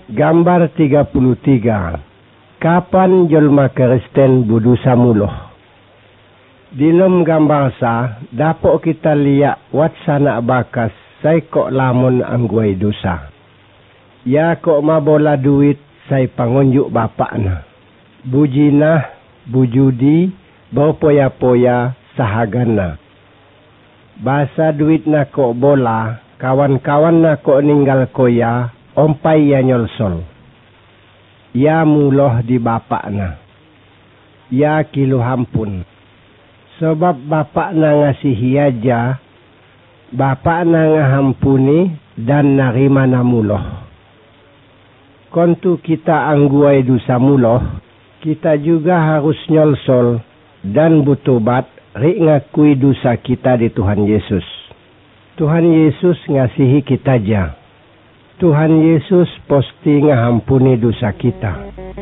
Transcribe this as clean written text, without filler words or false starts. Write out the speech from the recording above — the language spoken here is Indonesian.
Gambar 33. Kapan jelma Kristen budusa muloh? Dilem gambar sa, dapok kita liak wat sanak bakas sai kok lamun angguai dosa. Ya kok mabola duit sai pangunjuk bapakna. Bujinah, bujudi, bau poya-poya sahagana. Basa duit na kok bola, kawan-kawan na kok ninggal koya, ompai ya nyolsol. Ya muloh di bapakna. Ya kilu hampun. Sebab bapakna ngasihi aja, bapakna ngahampuni dan narima na muloh. Kontu kita angguai dosa muloh, kita juga harus nyolsol dan butobat rik ngakui dosa kita di Tuhan Yesus. Tuhan Yesus ngasihi kita aja. Tuhan Yesus pasti ngahampuni dosa kita.